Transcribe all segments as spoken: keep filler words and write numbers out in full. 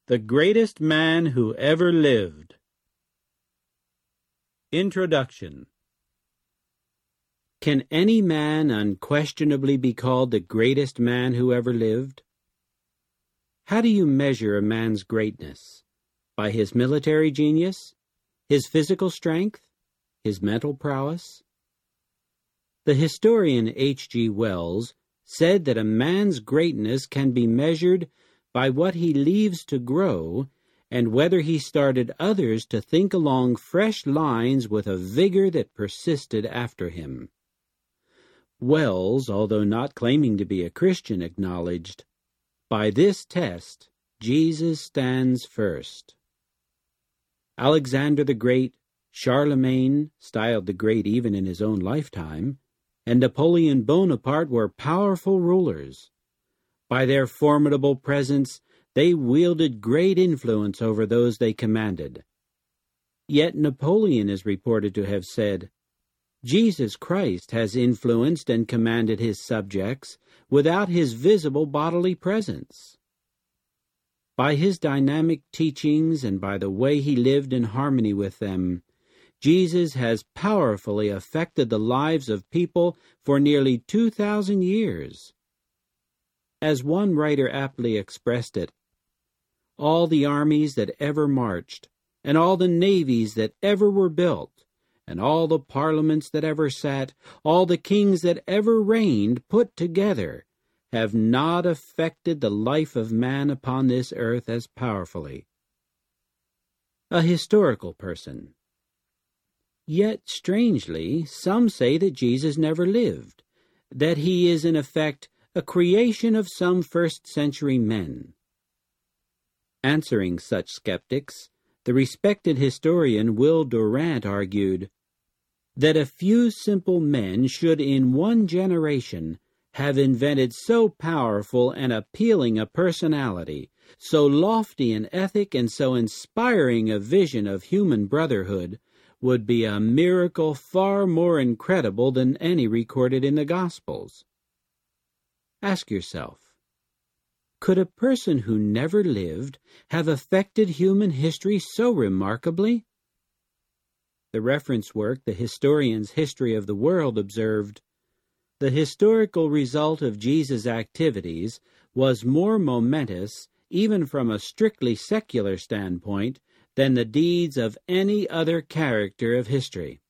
The Greatest Man Who Ever Lived. Introduction. Can any man unquestionably be called the greatest man who ever lived? How do you measure a man's greatness? By his military genius? His physical strength? His mental prowess? The historian H G Wells said that a man's greatness can be measured by what he leaves to grow, and whether he started others to think along fresh lines with a vigor that persisted after him. Wells, although not claiming to be a Christian, acknowledged, "By this test, Jesus stands first." Alexander the Great, Charlemagne, styled the Great even in his own lifetime, and Napoleon Bonaparte were powerful rulers. By their formidable presence, they wielded great influence over those they commanded. Yet Napoleon is reported to have said, "Jesus Christ has influenced and commanded his subjects without his visible bodily presence." By his dynamic teachings and by the way he lived in harmony with them, Jesus has powerfully affected the lives of people for nearly two thousand years. As one writer aptly expressed it, all the armies that ever marched, and all the navies that ever were built, and all the parliaments that ever sat, all the kings that ever reigned put together, have not affected the life of man upon this earth as powerfully. A historical person. Yet, strangely, some say that Jesus never lived, that he is in effect a creation of some first-century men. Answering such skeptics, the respected historian Will Durant argued that a few simple men should in one generation have invented so powerful and appealing a personality, so lofty an ethic, and so inspiring a vision of human brotherhood would be a miracle far more incredible than any recorded in the Gospels. Ask yourself, could a person who never lived have affected human history so remarkably? The reference work, The Historian's History of the World, observed, "The historical result of Jesus' activities was more momentous, even from a strictly secular standpoint, than the deeds of any other character of history.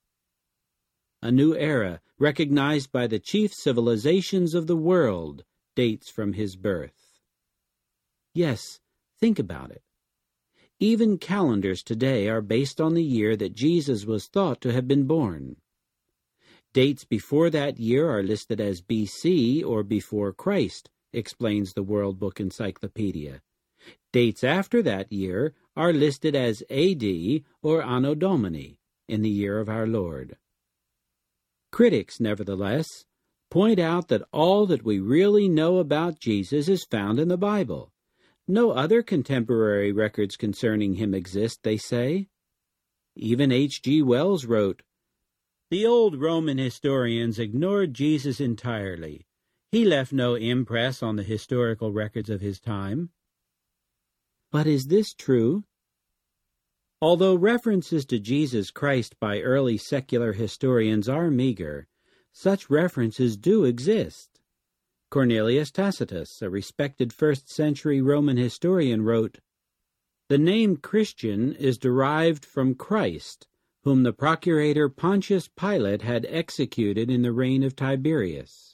A new era, recognized by the chief civilizations of the world, dates from his birth." Yes, think about it. Even calendars today are based on the year that Jesus was thought to have been born. Dates before that year are listed as B C or before Christ, explains the World Book Encyclopedia. Dates after that year are listed as A D or Anno Domini, in the year of our Lord. Critics, nevertheless, point out that all that we really know about Jesus is found in the Bible. No other contemporary records concerning him exist, they say. Even H G Wells wrote, "The old Roman historians ignored Jesus entirely. He left no impress on the historical records of his time." But is this true? Although references to Jesus Christ by early secular historians are meager, such references do exist. Cornelius Tacitus, a respected first-century Roman historian, wrote, "The name Christian is derived from Christ, whom the procurator Pontius Pilate had executed in the reign of Tiberius."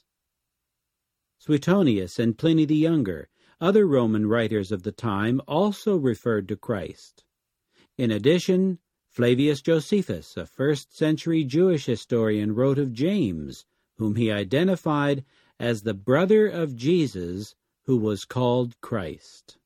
Suetonius and Pliny the Younger, other Roman writers of the time, also referred to Christ. In addition, Flavius Josephus, a first-century Jewish historian, wrote of James, whom he identified as the brother of Jesus, who was called Christ.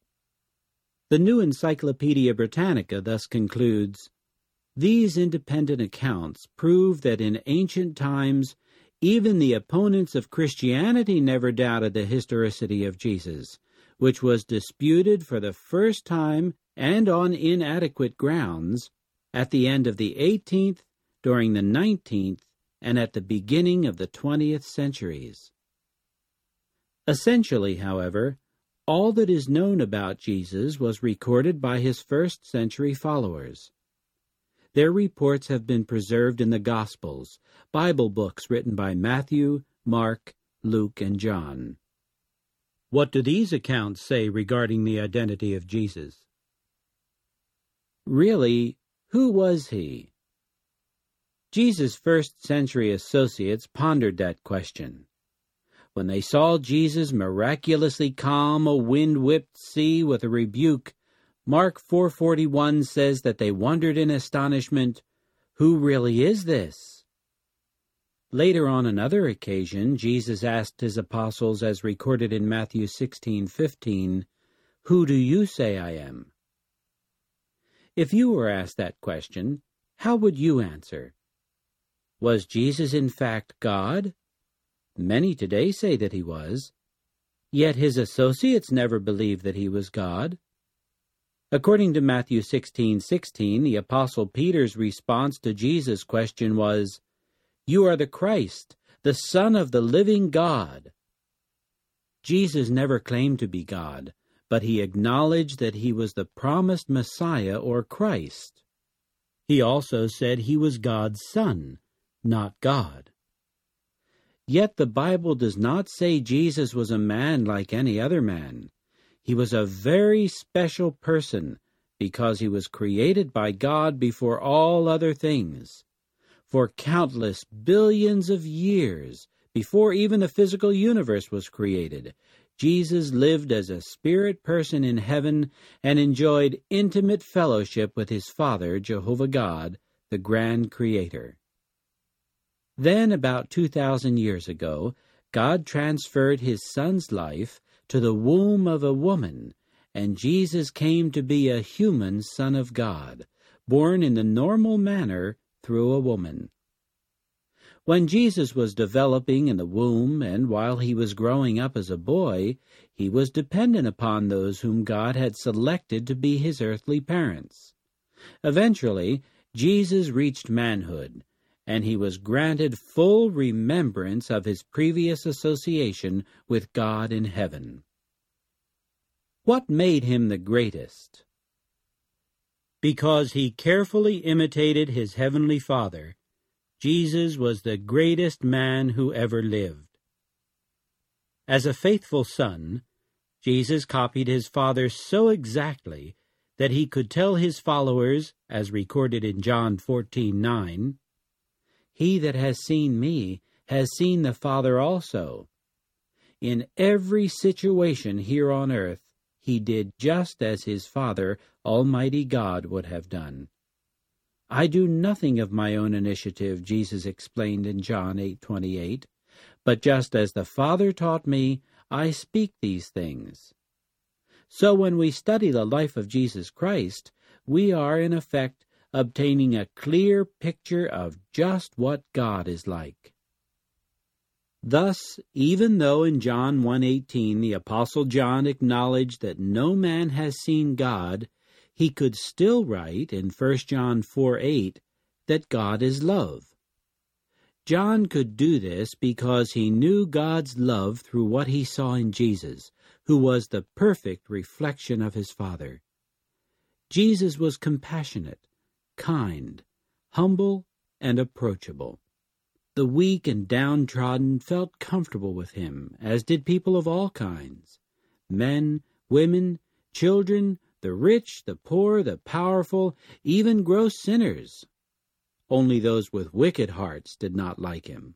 The New Encyclopedia Britannica thus concludes, "These independent accounts prove that in ancient times even the opponents of Christianity never doubted the historicity of Jesus, which was disputed for the first time and on inadequate grounds at the end of the eighteenth, during the nineteenth, and at the beginning of the twentieth centuries." Essentially, however, All that is known about Jesus was recorded by his first-century followers. Their reports have been preserved in the Gospels, Bible books written by Matthew, Mark, Luke, and John. What do these accounts say regarding the identity of Jesus? Really, who was he? Jesus' first-century associates pondered that question. When they saw Jesus miraculously calm a wind-whipped sea with a rebuke, Mark four forty-one says that they wondered in astonishment, "Who really is this?" Later on another occasion, Jesus asked his apostles, as recorded in Matthew sixteen fifteen, "Who do you say I am?" If you were asked that question, how would you answer? Was Jesus in fact God? Many today say that he was. Yet his associates never believed that he was God. According to Matthew sixteen sixteen, the Apostle Peter's response to Jesus' question was, "You are the Christ, the Son of the living God." Jesus never claimed to be God, but he acknowledged that he was the promised Messiah or Christ. He also said he was God's Son, not God. Yet the Bible does not say Jesus was a man like any other man. He was a very special person because he was created by God before all other things. For countless billions of years, before even the physical universe was created, Jesus lived as a spirit person in heaven and enjoyed intimate fellowship with his Father, Jehovah God, the grand Creator. Then, about two thousand years ago, God transferred his Son's life to the womb of a woman, and Jesus came to be a human Son of God, born in the normal manner through a woman. When Jesus was developing in the womb and while he was growing up as a boy, he was dependent upon those whom God had selected to be his earthly parents. Eventually, Jesus reached manhood, and he was granted full remembrance of his previous association with God in heaven. What made him the greatest? Because he carefully imitated his heavenly Father, Jesus was the greatest man who ever lived. As a faithful son, Jesus copied his Father so exactly that he could tell his followers, as recorded in John fourteen nine, "He that has seen me has seen the Father also." In every situation here on earth, he did just as his Father, Almighty God, would have done. "I do nothing of my own initiative," Jesus explained in John eight twenty-eight, "but just as the Father taught me, I speak these things." So when we study the life of Jesus Christ, we are, in effect, obtaining a clear picture of just what God is like. Thus, even though in John one eighteen the Apostle John acknowledged that no man has seen God, he could still write in First John four eight that God is love. John could do this because he knew God's love through what he saw in Jesus, who was the perfect reflection of his Father. Jesus was compassionate, kind, humble, and approachable. The weak and downtrodden felt comfortable with him, as did people of all kinds. Men, women, children, the rich, the poor, the powerful, even gross sinners. Only those with wicked hearts did not like him.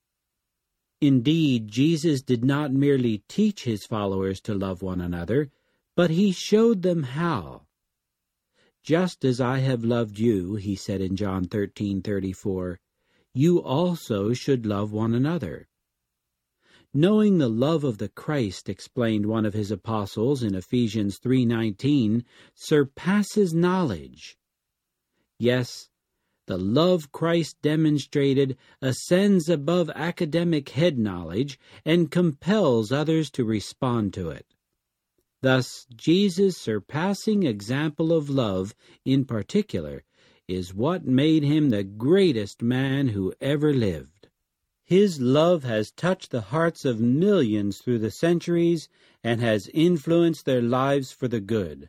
Indeed, Jesus did not merely teach his followers to love one another, but he showed them how. "Just as I have loved you," he said in John thirteen thirty-four, "you also should love one another." Knowing the love of the Christ, explained one of his apostles in Ephesians three nineteen, surpasses knowledge. Yes, the love Christ demonstrated ascends above academic head knowledge and compels others to respond to it. Thus, Jesus' surpassing example of love, in particular, is what made him the greatest man who ever lived. His love has touched the hearts of millions through the centuries and has influenced their lives for the good.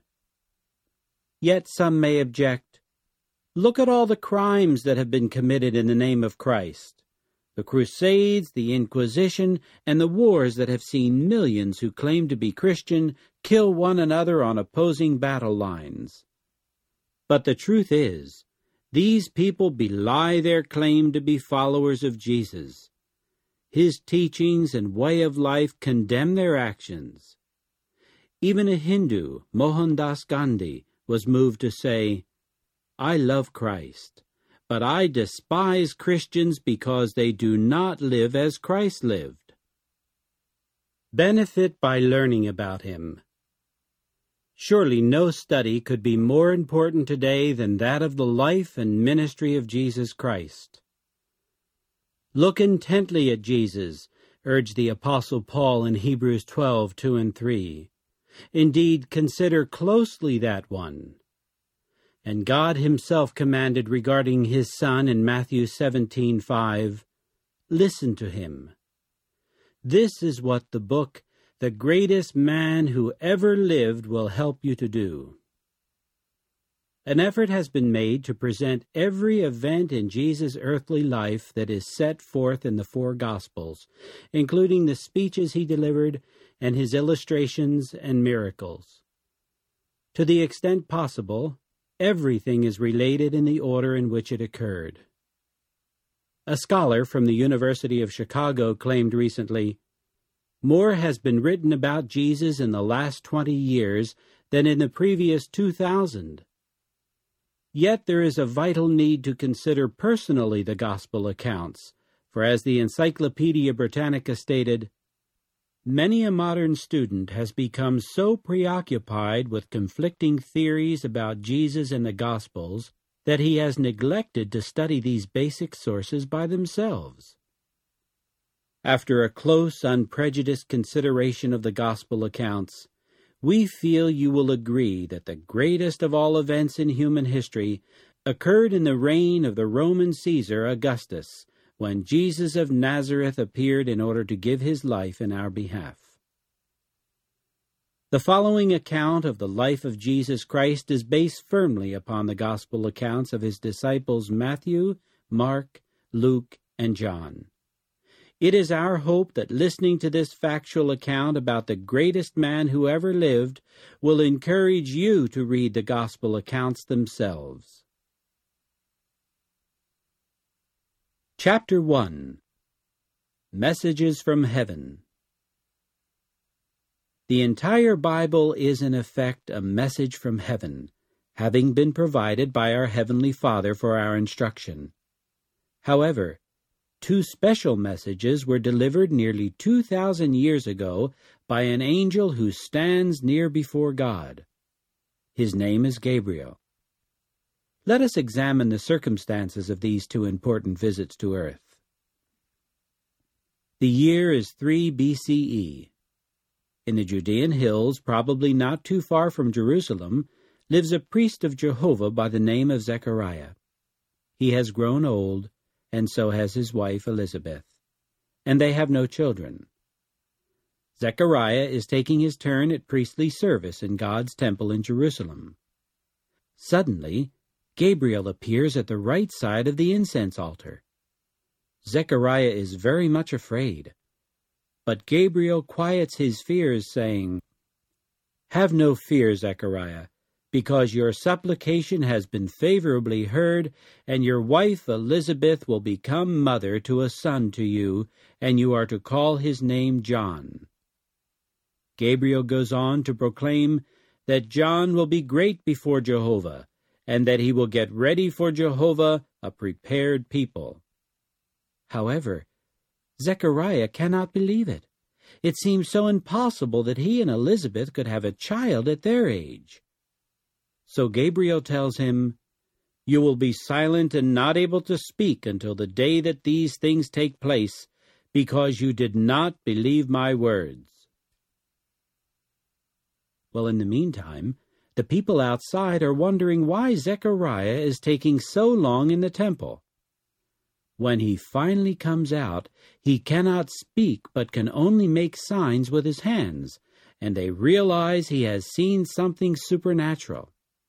Yet some may object, look at all the crimes that have been committed in the name of Christ. The Crusades, the Inquisition, and the wars that have seen millions who claim to be Christian kill one another on opposing battle lines. But the truth is, these people belie their claim to be followers of Jesus. His teachings and way of life condemn their actions. Even a Hindu, Mohandas Gandhi, was moved to say, I love Christ, but I despise Christians because they do not live as Christ lived. Benefit by learning about him. Surely no study could be more important today than that of the life and ministry of Jesus Christ. Look intently at Jesus, urged the Apostle Paul in Hebrews twelve, two and three. Indeed, consider closely that one. And God himself commanded regarding his Son in Matthew seventeen, five, listen to him. This is what the book, The Greatest Man Who Ever Lived, will help you to do. An effort has been made to present every event in Jesus' earthly life that is set forth in the four Gospels, including the speeches he delivered and his illustrations and miracles. To the extent possible, everything is related in the order in which it occurred. A scholar from the University of Chicago claimed recently, more has been written about Jesus in the last twenty years than in the previous two thousand. Yet there is a vital need to consider personally the Gospel accounts, for as the Encyclopedia Britannica stated, many a modern student has become so preoccupied with conflicting theories about Jesus and the Gospels that he has neglected to study these basic sources by themselves. After a close, unprejudiced consideration of the Gospel accounts, we feel you will agree that the greatest of all events in human history occurred in the reign of the Roman Caesar Augustus, when Jesus of Nazareth appeared in order to give his life in our behalf. The following account of the life of Jesus Christ is based firmly upon the Gospel accounts of his disciples Matthew, Mark, Luke, and John. It is our hope that listening to this factual account about the greatest man who ever lived will encourage you to read the Gospel accounts themselves. Chapter one. Messages from Heaven. The entire Bible is in effect a message from heaven, having been provided by our Heavenly Father for our instruction. However, two special messages were delivered nearly two thousand years ago by an angel who stands near before God. His name is Gabriel. Let us examine the circumstances of these two important visits to earth. The year is three B C E. In the Judean hills, probably not too far from Jerusalem, lives a priest of Jehovah by the name of Zechariah. He has grown old, and so has his wife Elizabeth, and they have no children. Zechariah is taking his turn at priestly service in God's temple in Jerusalem. Suddenly, Gabriel appears at the right side of the incense altar. Zechariah is very much afraid, but Gabriel quiets his fears, saying, "Have no fear, Zechariah, because your supplication has been favorably heard, and your wife Elizabeth will become mother to a son to you, and you are to call his name John." Gabriel goes on to proclaim that John will be great before Jehovah, and that he will get ready for Jehovah a prepared people. However, Zechariah cannot believe it. It seems so impossible that he and Elizabeth could have a child at their age. So Gabriel tells him, "You will be silent and not able to speak until the day that these things take place, because you did not believe my words." Well, in the meantime, the people outside are wondering why Zechariah is taking so long in the temple. When he finally comes out, he cannot speak but can only make signs with his hands, and they realize he has seen something supernatural.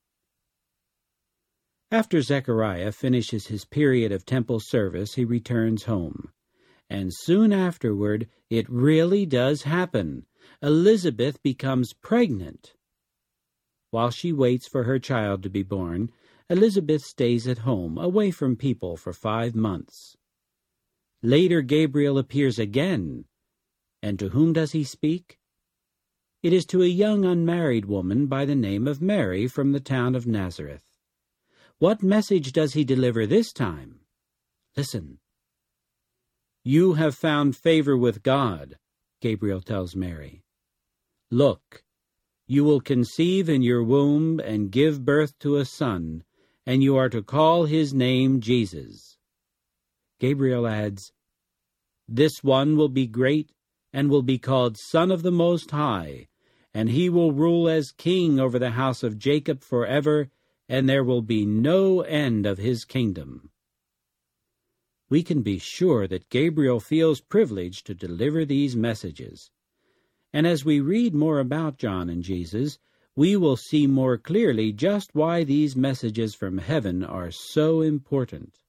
After Zechariah finishes his period of temple service, he returns home. And soon afterward, it really does happen. Elizabeth becomes pregnant. While she waits for her child to be born, Elizabeth stays at home, away from people, for five months. Later, Gabriel appears again. And to whom does he speak? It is to a young unmarried woman by the name of Mary from the town of Nazareth. What message does he deliver this time? Listen. "You have found favor with God," Gabriel tells Mary. "Look, you will conceive in your womb and give birth to a son, and you are to call his name Jesus." Gabriel adds, "This one will be great and will be called Son of the Most High, and he will rule as king over the house of Jacob forever, and there will be no end of his kingdom." We can be sure that Gabriel feels privileged to deliver these messages. And as we read more about John and Jesus, we will see more clearly just why these messages from heaven are so important.